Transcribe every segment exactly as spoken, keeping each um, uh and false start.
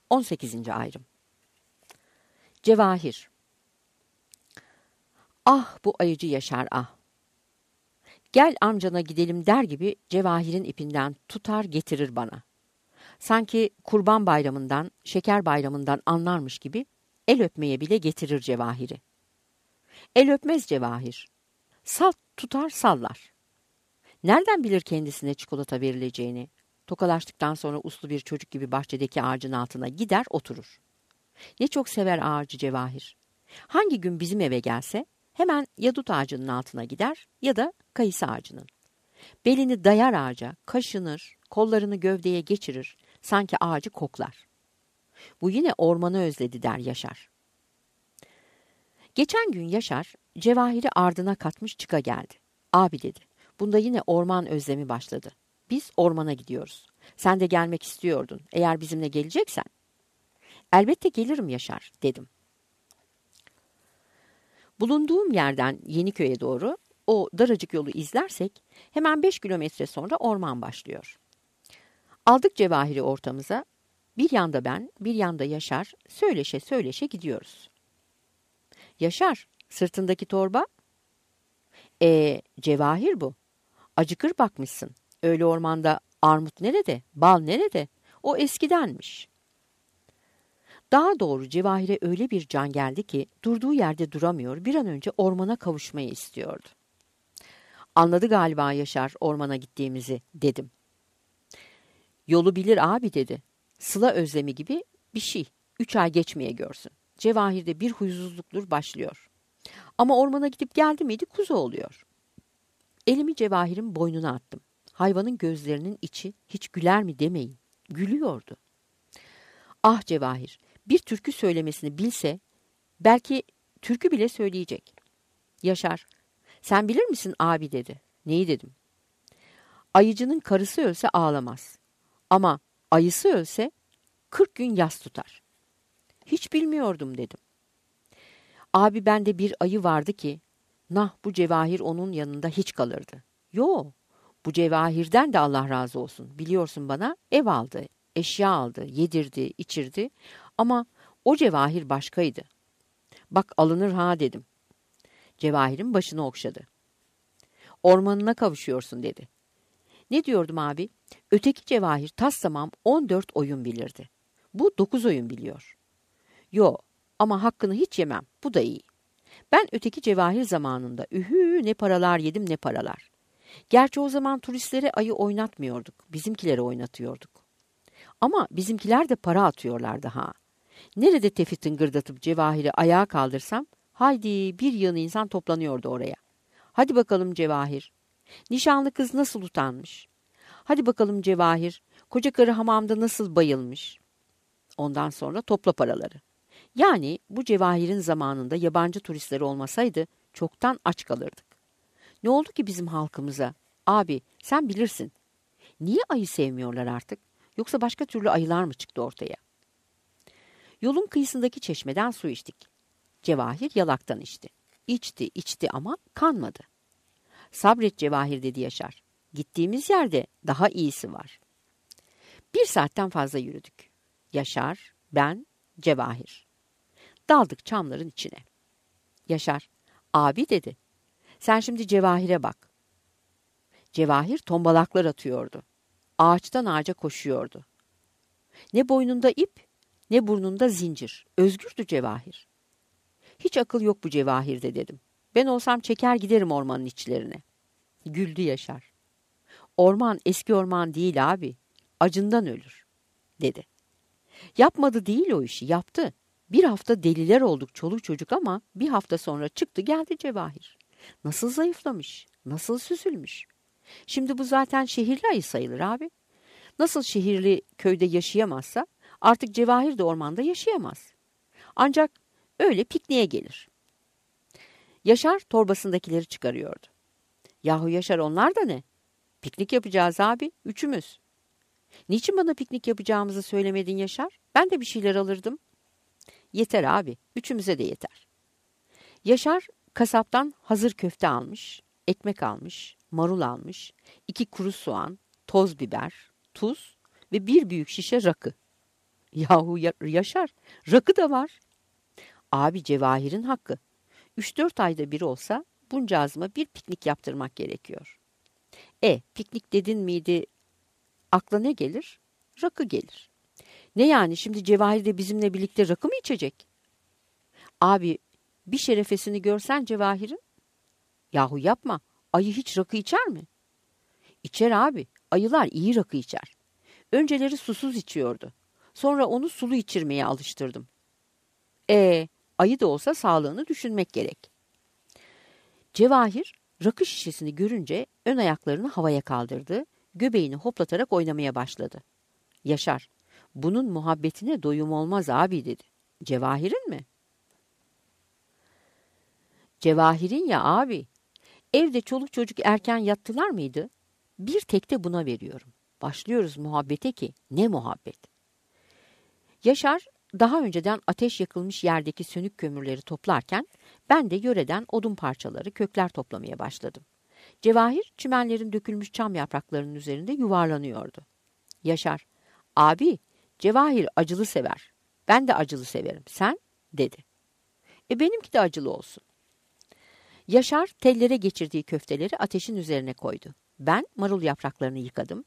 on sekizinci ayrım. Cevahir. Ah bu ayıcı Yaşar ah. Gel amcana gidelim der gibi Cevahir'in ipinden tutar getirir bana. Sanki kurban bayramından, şeker bayramından anlarmış gibi el öpmeye bile getirir Cevahir'i. El öpmez Cevahir. Salt tutar sallar. Nereden bilir kendisine çikolata verileceğini? Tokalaştıktan sonra uslu bir çocuk gibi bahçedeki ağacın altına gider oturur. Ne çok sever ağacı Cevahir. Hangi gün bizim eve gelse hemen ya dut ağacının altına gider ya da kayısı ağacının. Belini dayar ağaca, kaşınır, kollarını gövdeye geçirir, sanki ağacı koklar. Bu yine ormanı özledi der Yaşar. Geçen gün Yaşar, Cevahir'i ardına katmış çıka geldi. Abi dedi, bunda yine orman özlemi başladı. Biz ormana gidiyoruz. Sen de gelmek istiyordun. Eğer bizimle geleceksen. Elbette gelirim Yaşar dedim. Bulunduğum yerden Yeniköy'e doğru o daracık yolu izlersek hemen beş kilometre sonra orman başlıyor. Aldık Cevahir'i ortamıza. Bir yanda ben, bir yanda Yaşar söyleşe söyleşe gidiyoruz. Yaşar, sırtındaki torba? Ee, Cevahir bu. Acıkır bakmışsın. Öyle ormanda armut nerede, bal nerede? O eskidenmiş. Daha doğru Cevahir'e öyle bir can geldi ki durduğu yerde duramıyor, bir an önce ormana kavuşmayı istiyordu. Anladı galiba Yaşar ormana gittiğimizi dedim. Yolu bilir abi dedi. Sıla özlemi gibi bir şey. Üç ay geçmeye görsün. Cevahir'de bir huysuzluktur başlıyor. Ama ormana gidip geldi miydi kuzu oluyor. Elimi Cevahir'in boynuna attım. Hayvanın gözlerinin içi hiç güler mi demeyin. Gülüyordu. Ah Cevahir, bir türkü söylemesini bilse belki türkü bile söyleyecek. Yaşar, sen bilir misin abi dedi. Neyi dedim. Ayıcının karısı ölse ağlamaz. Ama ayısı ölse kırk gün yas tutar. Hiç bilmiyordum dedim. Abi bende bir ayı vardı ki, nah bu Cevahir onun yanında hiç kalırdı. Yo, bu Cevahir'den de Allah razı olsun. Biliyorsun bana ev aldı, eşya aldı, yedirdi, içirdi. Ama o Cevahir başkaydı. Bak alınır ha dedim. Cevahir'in başını okşadı. Ormanına kavuşuyorsun dedi. Ne diyordum abi? Öteki Cevahir tas tamam on dört oyun bilirdi. Bu dokuz oyun biliyor. Yo ama hakkını hiç yemem. Bu da iyi. Ben öteki Cevahir zamanında ühü ne paralar yedim ne paralar. Gerçi o zaman turistlere ayı oynatmıyorduk. Bizimkileri oynatıyorduk. Ama bizimkiler de para atıyorlardı ha. Nerede tefi tıngırdatıp Cevahir'i ayağa kaldırsam, haydi bir yığın insan toplanıyordu oraya. Hadi bakalım Cevahir. Nişanlı kız nasıl utanmış. Hadi bakalım Cevahir. Koca karı hamamda nasıl bayılmış. Ondan sonra topla paraları. Yani bu Cevahir'in zamanında yabancı turistler olmasaydı çoktan aç kalırdık. Ne oldu ki bizim halkımıza? Abi sen bilirsin. Niye ayı sevmiyorlar artık? Yoksa başka türlü ayılar mı çıktı ortaya? Yolun kıyısındaki çeşmeden su içtik. Cevahir yalaktan içti. İçti, içti ama kanmadı. Sabret Cevahir dedi Yaşar. Gittiğimiz yerde daha iyisi var. Bir saatten fazla yürüdük. Yaşar, ben, Cevahir. Daldık çamların içine. Yaşar, abi dedi. Sen şimdi Cevahir'e bak. Cevahir tombalaklar atıyordu. Ağaçtan ağaca koşuyordu. Ne boynunda ip, ne burnunda zincir. Özgürdü Cevahir. Hiç akıl yok bu Cevahir'de dedim. Ben olsam çeker giderim ormanın içlerine. Güldü Yaşar. Orman eski orman değil abi. Acından ölür, dedi. Yapmadı değil o işi, yaptı. Bir hafta deliler olduk çoluk çocuk ama bir hafta sonra çıktı geldi Cevahir. Nasıl zayıflamış, nasıl süzülmüş. Şimdi bu zaten şehirli ayı sayılır abi. Nasıl şehirli köyde yaşayamazsa artık Cevahir de ormanda yaşayamaz. Ancak öyle pikniğe gelir. Yaşar torbasındakileri çıkarıyordu. Yahu Yaşar onlar da ne? Piknik yapacağız abi, üçümüz. Niçin bana piknik yapacağımızı söylemedin Yaşar? Ben de bir şeyler alırdım. Yeter abi, üçümüze de yeter. Yaşar kasaptan hazır köfte almış, ekmek almış, marul almış, iki kuru soğan, toz biber, tuz ve bir büyük şişe rakı. Yahu ya- Yaşar, rakı da var. Abi Cevahir'in hakkı. Üç dört ayda bir olsa buncağızıma bir piknik yaptırmak gerekiyor. E, piknik dedin miydi akla ne gelir? Rakı gelir. Ne yani şimdi Cevahir de bizimle birlikte rakı mı içecek? Abi bir şerefesini görsen Cevahir'in. Yahu yapma. Ayı hiç rakı içer mi? İçer abi. Ayılar iyi rakı içer. Önceleri susuz içiyordu. Sonra onu sulu içirmeye alıştırdım. E, ayı da olsa sağlığını düşünmek gerek. Cevahir rakı şişesini görünce ön ayaklarını havaya kaldırdı, göbeğini hoplatarak oynamaya başladı. Yaşar, bunun muhabbetine doyum olmaz abi dedi. Cevahir'in mi? Cevahir'in ya abi. Evde çoluk çocuk erken yattılar mıydı? Bir tek de buna veriyorum. Başlıyoruz muhabbete ki ne muhabbet. Yaşar daha önceden ateş yakılmış yerdeki sönük kömürleri toplarken ben de yöreden odun parçaları, kökler toplamaya başladım. Cevahir çimenlerin dökülmüş çam yapraklarının üzerinde yuvarlanıyordu. Yaşar, abi Cevahir acılı sever. Ben de acılı severim. Sen? Dedi. E benimki de acılı olsun. Yaşar tellere geçirdiği köfteleri ateşin üzerine koydu. Ben marul yapraklarını yıkadım.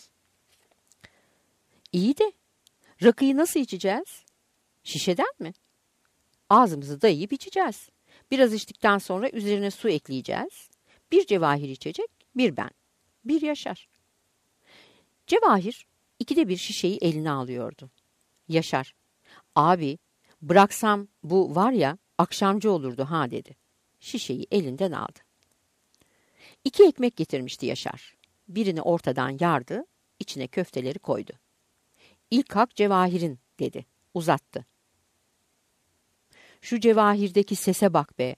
İyi de rakıyı nasıl içeceğiz? Şişeden mi? Ağzımızı dayayıp içeceğiz. Biraz içtikten sonra üzerine su ekleyeceğiz. Bir Cevahir içecek, bir ben. Bir Yaşar. Cevahir ikide bir şişeyi eline alıyordu. Yaşar, abi bıraksam bu var ya akşamcı olurdu ha dedi. Şişeyi elinden aldı. İki ekmek getirmişti Yaşar. Birini ortadan yardı, içine köfteleri koydu. İlk hak Cevahir'in dedi, uzattı. Şu Cevahir'deki sese bak be.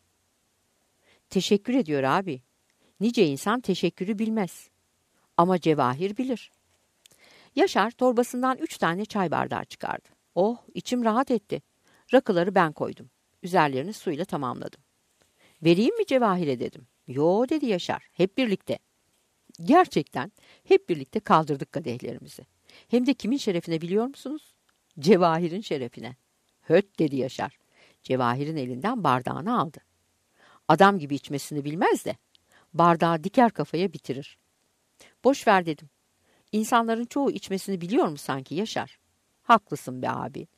Teşekkür ediyor abi. Nice insan teşekkürü bilmez. Ama Cevahir bilir. Yaşar torbasından üç tane çay bardağı çıkardı. Oh, içim rahat etti. Rakıları ben koydum. Üzerlerini suyla tamamladım. Vereyim mi Cevahir'e dedim. Yo dedi Yaşar, hep birlikte. Gerçekten hep birlikte kaldırdık kadehlerimizi. Hem de kimin şerefine biliyor musunuz? Cevahir'in şerefine. Höt dedi Yaşar. Cevahir'in elinden bardağını aldı. Adam gibi içmesini bilmez de bardağı diker kafaya bitirir. Boş ver dedim. İnsanların çoğu içmesini biliyor mu sanki Yaşar? Haklısın be abi.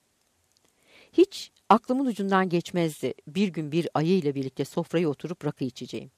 Hiç aklımın ucundan geçmezdi bir gün bir ayı ile birlikte sofraya oturup rakı içeceğim.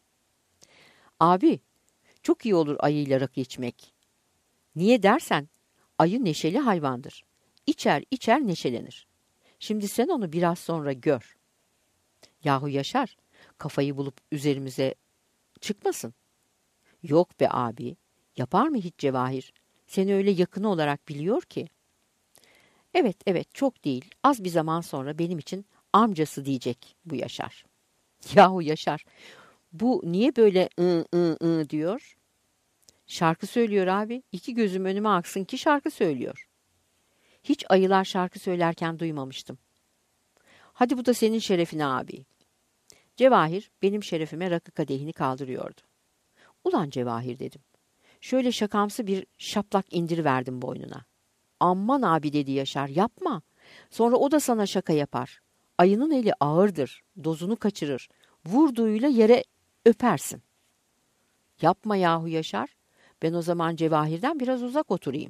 Abi, çok iyi olur ayıyla rakı içmek. Niye dersen, ayı neşeli hayvandır. İçer içer neşelenir. Şimdi sen onu biraz sonra gör. Yahu Yaşar, kafayı bulup üzerimize çıkmasın. Yok be abi, yapar mı hiç Cevahir? Seni öyle yakını olarak biliyor ki. Evet, evet, çok değil. Az bir zaman sonra benim için amcası diyecek bu Yaşar. Yahu Yaşar, bu niye böyle ı ı ı diyor? Şarkı söylüyor abi. İki gözüm önüme aksın ki şarkı söylüyor. Hiç ayılar şarkı söylerken duymamıştım. Hadi bu da senin şerefine abi. Cevahir benim şerefime rakı kadehini kaldırıyordu. Ulan Cevahir dedim. Şöyle şakamsı bir şaplak indiriverdim boynuna. Aman abi dedi Yaşar, yapma. Sonra o da sana şaka yapar. Ayının eli ağırdır, dozunu kaçırır. Vurduğuyla yere öpersin. Yapma yahu Yaşar. Ben o zaman Cevahir'den biraz uzak oturayım.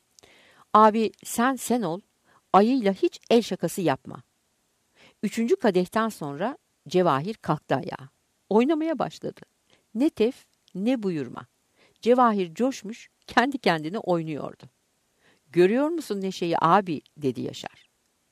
Abi sen sen ol, ayıyla hiç el şakası yapma. Üçüncü kadehten sonra Cevahir kalktı ayağa. Oynamaya başladı. Ne tef ne buyurma. Cevahir coşmuş, kendi kendine oynuyordu. Görüyor musun neşeyi abi dedi Yaşar.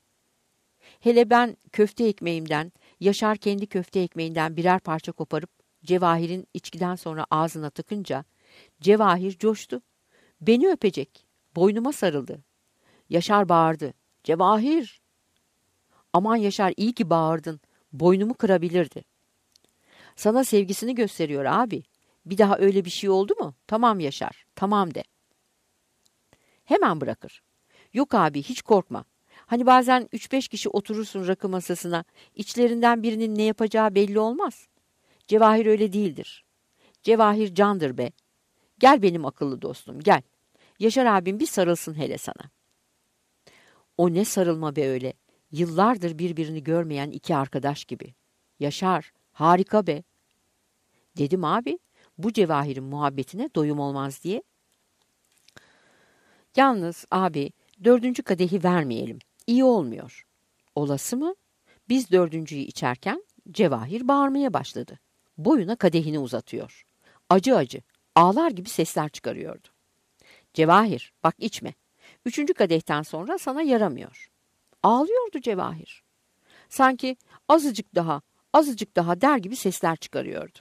Hele ben köfte ekmeğimden, Yaşar kendi köfte ekmeğinden birer parça koparıp Cevahir'in içkiden sonra ağzına tıkınca Cevahir coştu. Beni öpecek. Boynuma sarıldı. Yaşar bağırdı. Cevahir! Aman Yaşar iyi ki bağırdın. Boynumu kırabilirdi. Sana sevgisini gösteriyor abi. Bir daha öyle bir şey oldu mu? Tamam Yaşar, tamam de. Hemen bırakır. Yok abi hiç korkma. Hani bazen üç beş kişi oturursun rakı masasına, içlerinden birinin ne yapacağı belli olmaz. Cevahir öyle değildir. Cevahir candır be. Gel benim akıllı dostum, gel. Yaşar abim bir sarılsın hele sana. O ne sarılma be öyle. Yıllardır birbirini görmeyen iki arkadaş gibi. Yaşar, harika be. Dedim abi, bu Cevahir'in muhabbetine doyum olmaz diye. Yalnız abi, dördüncü kadehi vermeyelim. İyi olmuyor. Olası mı? Biz dördüncüyü içerken Cevahir bağırmaya başladı. Boyuna kadehini uzatıyor. Acı acı, ağlar gibi sesler çıkarıyordu. Cevahir, bak içme. Üçüncü kadehten sonra sana yaramıyor. Ağlıyordu Cevahir. Sanki azıcık daha, azıcık daha der gibi sesler çıkarıyordu.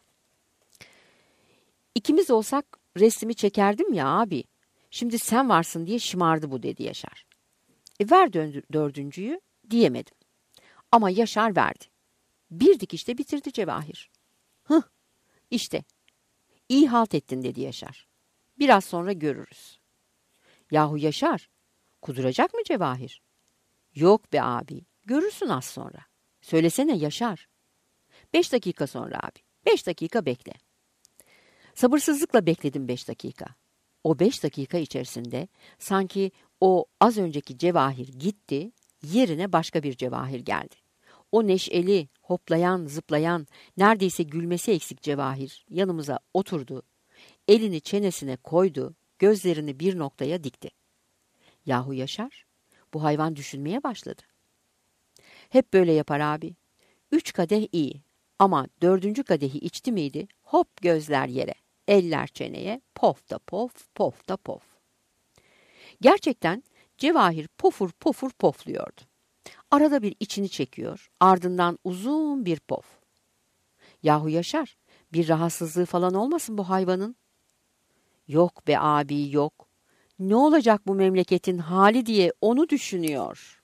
İkimiz olsak resmi çekerdim ya abi. Şimdi sen varsın diye şımardı bu dedi Yaşar. E ver dördüncüyü diyemedim. Ama Yaşar verdi. Bir dikişte bitirdi Cevahir. Hıh, işte. İyi halt ettin dedi Yaşar. Biraz sonra görürüz. Yahu Yaşar, kuduracak mı Cevahir? Yok be abi, görürsün az sonra. Söylesene Yaşar. Beş dakika sonra abi, beş dakika bekle. Sabırsızlıkla bekledim beş dakika. O beş dakika içerisinde sanki o az önceki Cevahir gitti, yerine başka bir Cevahir geldi. O neşeli, hoplayan, zıplayan, neredeyse gülmesi eksik Cevahir yanımıza oturdu, elini çenesine koydu, gözlerini bir noktaya dikti. Yahu Yaşar, bu hayvan düşünmeye başladı. Hep böyle yapar abi. Üç kadeh iyi ama dördüncü kadehi içti miydi hop gözler yere, eller çeneye, pof da pof, pof da pof. Gerçekten Cevahir pofur pofur pofluyordu. Arada bir içini çekiyor, ardından uzun bir pof. Yahu Yaşar, bir rahatsızlığı falan olmasın bu hayvanın? Yok be abi yok. Ne olacak bu memleketin hali diye onu düşünüyor.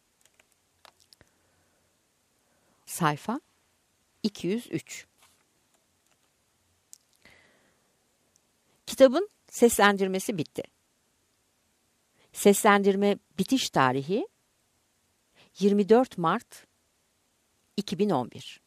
Sayfa iki yüz üç. Kitabın seslendirmesi bitti. Seslendirme bitiş tarihi yirmi dört Mart iki bin on bir.